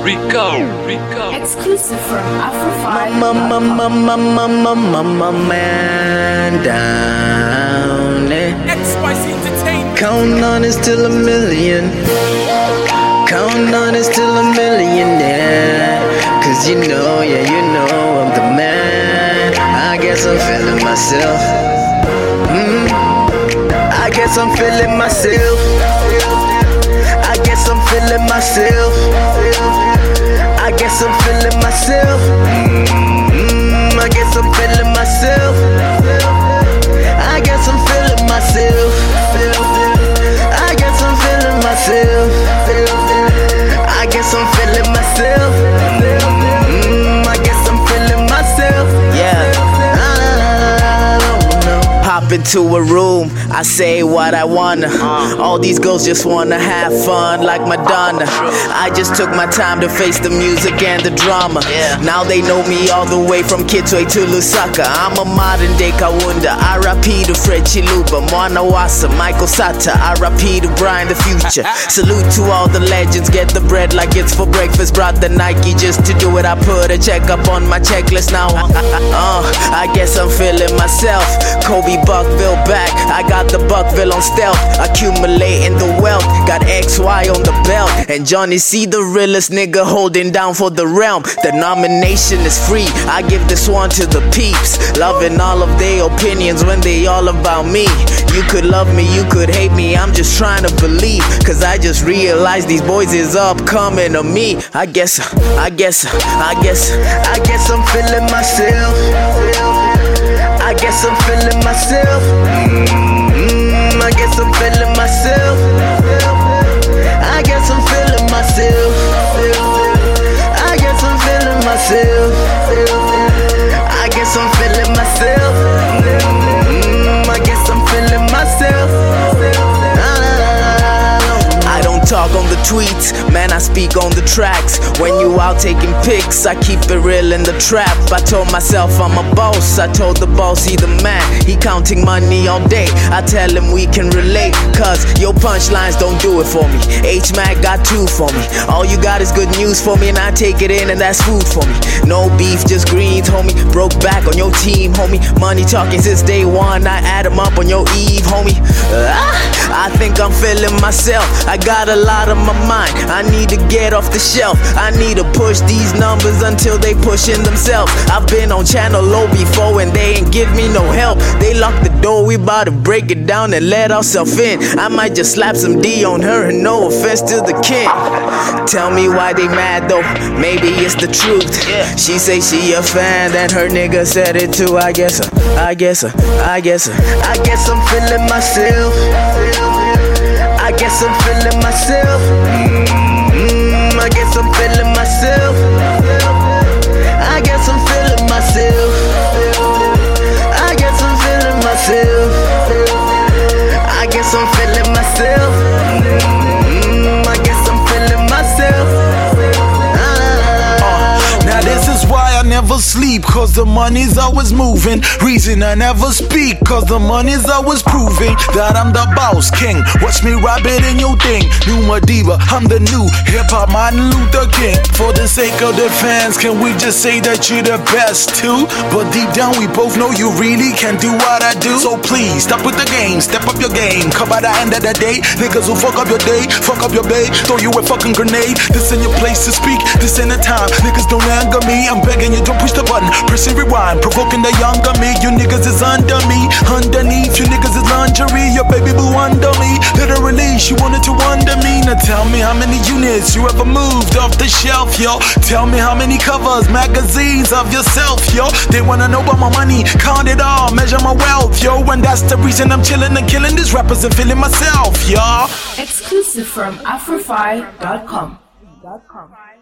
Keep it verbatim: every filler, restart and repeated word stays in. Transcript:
Rico, Rico. Exclusive from Afrofi. Mama, mama, mama, mama, mama, man down there. X-Spicy Entertainment. Counting on it's till a million. Counting on it's till a millionaire. Cause you know, yeah, you know I'm the man. I guess I'm feeling myself. Mm. I guess I'm feeling myself. I guess I'm feeling myself. I guess I'm feeling myself. Mm, I guess I'm feeling myself. I guess I'm feeling myself. I guess I'm feeling myself. I guess I'm feeling myself. Mm, I guess I'm feeling myself. Yeah. Hop into a room, I say what I wanna. All these girls just wanna have fun like Madonna. I just took my time to face the music and the drama. Now they know me all the way from Kitwe to Lusaka. I'm a modern day Kawunda. R I P to Fred Chiluba, Mwana Wasa, Michael Sata. R I P to Brian the Future. Salute to all the legends, get the bread like it's for breakfast. Brought the Nike just to do it, I put a check up on my checklist now. uh, I guess I'm feeling myself. Kobe Buckville back, I got the Buckville on stealth. Accumulating the wealth, got X Y on the belt. And Johnny C, the realest nigga holding down for the realm. The nomination is free, I give this one to the peeps. Loving all of their opinions when they all about me. You could love me, you could hate me, I'm just trying to believe. Cause I just realized these boys is upcoming to me. I guess, I guess, I guess, I guess I'm feeling myself. I guess I'm feeling myself. Mm, I guess I'm feeling myself. I guess I'm feeling myself. I guess I'm feeling myself. I guess I'm feeling myself. Mm, I guess I'm feeling myself. I don't talk on the tweets, man, I speak on the tracks. When you out taking pics, I keep it real in the trap. I told myself I'm a boss, I told the boss he the man. He counting money all day, I tell him we can relate. Cause your punchlines don't do it for me. H-Mac got two for me. All you got is good news for me, and I take it in and that's food for me. No beef, just greens, homie. Broke back on your team, homie. Money talking since day one, I add them up on your eve, homie. ah, I think I'm feeling myself, I got a lot on my mind, I need to get off the shelf. I need to push these numbers until they pushing themselves. I've been on Channel O before and they ain't give me no help. They locked the door, we bout to break it down and let ourselves in. I might just slap some D on her and no offense to the king. Tell me why they mad though, maybe it's the truth. She say she a fan, then her nigga said it too. I guess her, I guess her, I guess her. I guess I'm feeling myself. I guess I'm feeling myself. Mm, I guess I'm feeling myself. I guess I'm feeling myself. I guess I'm feeling myself. I guess I'm feeling myself. Mm, I guess I'm feeling myself. Uh, now this is why I never sleep, cause the money's always moving. Reason I never speak, cause the money's always proving that I'm the boss king. Watch me rap it in your thing. New Madiba, I'm the new hip-hop Martin Luther King. For the sake of the fans, can we just say that you're the best too? But deep down we both know you really can do what I do. So please, stop with the game, step up your game. Cause by the end of the day, niggas will fuck up your day, fuck up your babe, throw you a fucking grenade. This ain't your place to speak, this ain't the time. Niggas don't anger me, I'm begging you, don't push the button, pressing rewind, provoking the younger me. You niggas is under me, underneath you niggas is lingerie. Your baby boo under me, literally she wanted to under me. Now tell me how many units you ever moved off the shelf, yo. Tell me how many covers, magazines of yourself, yo. They wanna know about my money, count it all, measure my wealth, yo. And that's the reason I'm chilling and killing these rappers and feeling myself, yo. Exclusive from Afrofi dot com.